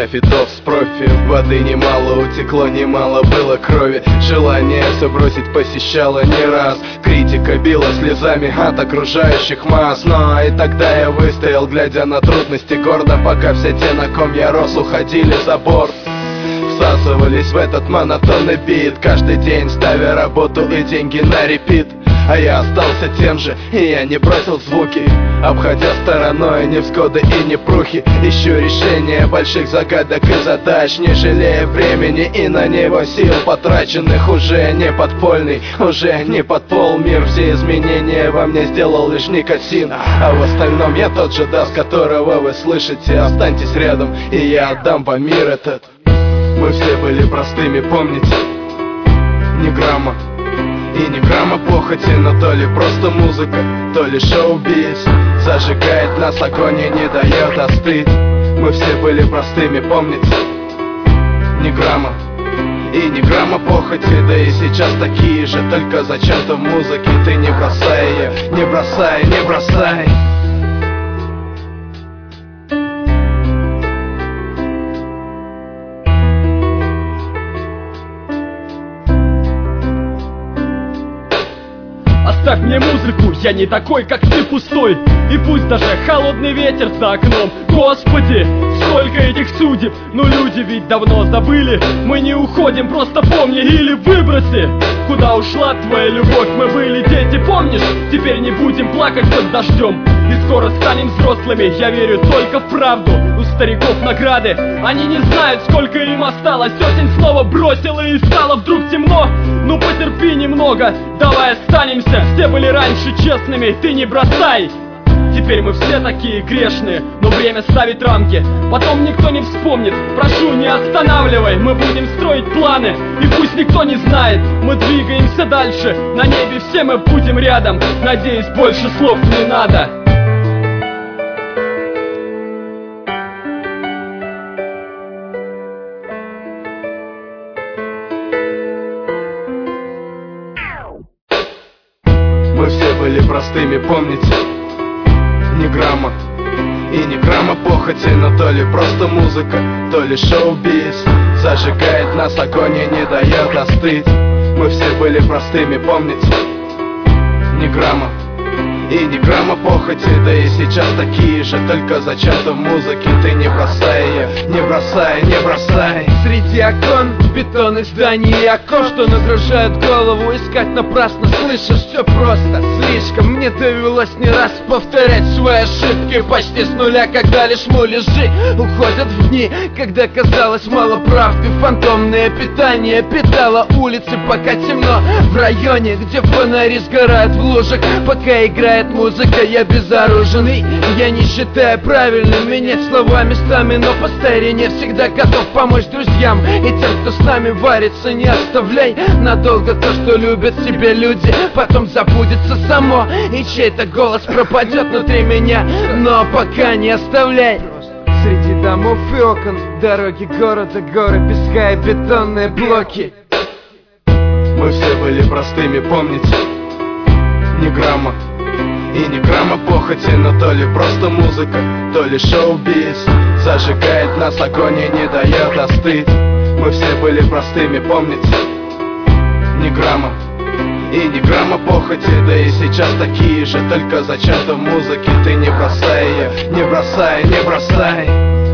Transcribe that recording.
фитов с профи. Воды немало утекло, немало было крови. Желание все бросить посещало не раз. Критика била слезами от окружающих масс. Но и тогда я выстоял, глядя на трудности гордо, пока все те, на ком я рос, уходили за борт. Всасывались в этот монотонный бит, каждый день ставя работу и деньги на репит. А я остался тем же, и я не бросил звуки, обходя стороной невзгоды и непрухи. Ищу решение больших загадок и задач, не жалея времени и на него сил потраченных. Уже не подпольный, уже не подпол мир. Все изменения во мне сделал лишь никотин, а в остальном я тот же Дас, которого вы слышите. Останьтесь рядом, и я отдам вам мир этот. Мы все были простыми, помните? Ни грамма и ни грамма похоти, но то ли просто музыка, то ли шоу-биз. Зажигает нас огонь и не дает остыть. Мы все были простыми, помните? Ни грамма и ни грамма похоти, да и сейчас такие же, только зачем-то в музыке. Ты не бросай ее, не бросай, не бросай. Оставь мне музыку, я не такой, как ты, пустой. И пусть даже холодный ветер за окном. Господи, сколько этих судеб. Но люди ведь давно забыли. Мы не уходим, просто помни или выброси. Куда ушла твоя любовь? Мы были дети, помнишь? Теперь не будем плакать под дождем. И скоро станем взрослыми, я верю только в правду. У стариков награды, они не знают, сколько им осталось. Осень снова бросила и стало вдруг темно. Ну потерпи немного, давай останемся. Все были раньше честными, ты не бросай. Теперь мы все такие грешные, но время ставит рамки. Потом никто не вспомнит, прошу, не останавливай. Мы будем строить планы, и пусть никто не знает. Мы двигаемся дальше, на небе все мы будем рядом. Надеюсь, больше слов не надо. Мы все были простыми, помните? Ни грамма и ни грамма похоти, но то ли просто музыка, то ли шоу-биз. Зажигает нас огонь и не дает остыть. Мы все были простыми, помните? Ни грамма и ни грамма похоти, да и сейчас такие же, только зачем-то в музыке. Ты не бросай ее, не бросай, не бросай. Среди окон, бетонных зданий и окон, что нагружают голову, искать напрасно. Слышишь, все просто, слишком. Мне довелось не раз повторять свои ошибки, почти с нуля, когда лишь муляжи уходят в дни, когда казалось мало правды. Фантомное питание питало улицы, пока темно в районе, где фонари сгорают в лужах. Пока играет музыка, я безоружный. Я не считаю правильным менять слова местами, но по старине всегда готов помочь друзьям и тем, кто с нами варится. Не оставляй надолго то, что любят тебе люди, потом забудется само, и чей-то голос пропадет внутри меня. Но пока не оставляй. Среди домов и окон, дороги города, горы, песка и бетонные блоки. Мы все были простыми, помните? Ни грамма и ни грамма похоти, но то ли просто музыка, то ли шоу-биз. Зажигает нас огонь и не дает остыть. Мы все были простыми, помните? Ни грамма и ни грамма похоти, да и сейчас такие же, только зачем-то в музыке. Ты не бросай ее, не бросай, не бросай.